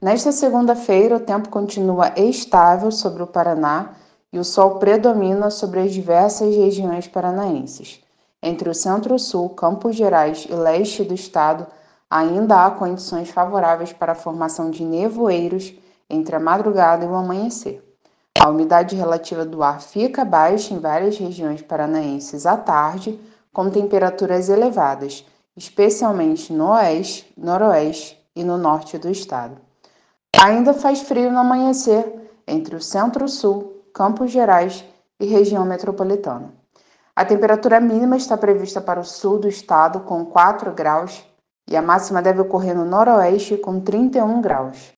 Nesta segunda-feira, o tempo continua estável sobre o Paraná e o sol predomina sobre as diversas regiões paranaenses. Entre o centro-sul, Campos Gerais e leste do estado, ainda há condições favoráveis para a formação de nevoeiros entre a madrugada e o amanhecer. A umidade relativa do ar fica baixa em várias regiões paranaenses à tarde, com temperaturas elevadas, especialmente no oeste, noroeste e no norte do estado. Ainda faz frio no amanhecer entre o centro-sul, Campos Gerais e região metropolitana. A temperatura mínima está prevista para o sul do estado com 4 graus e a máxima deve ocorrer no noroeste com 31 graus.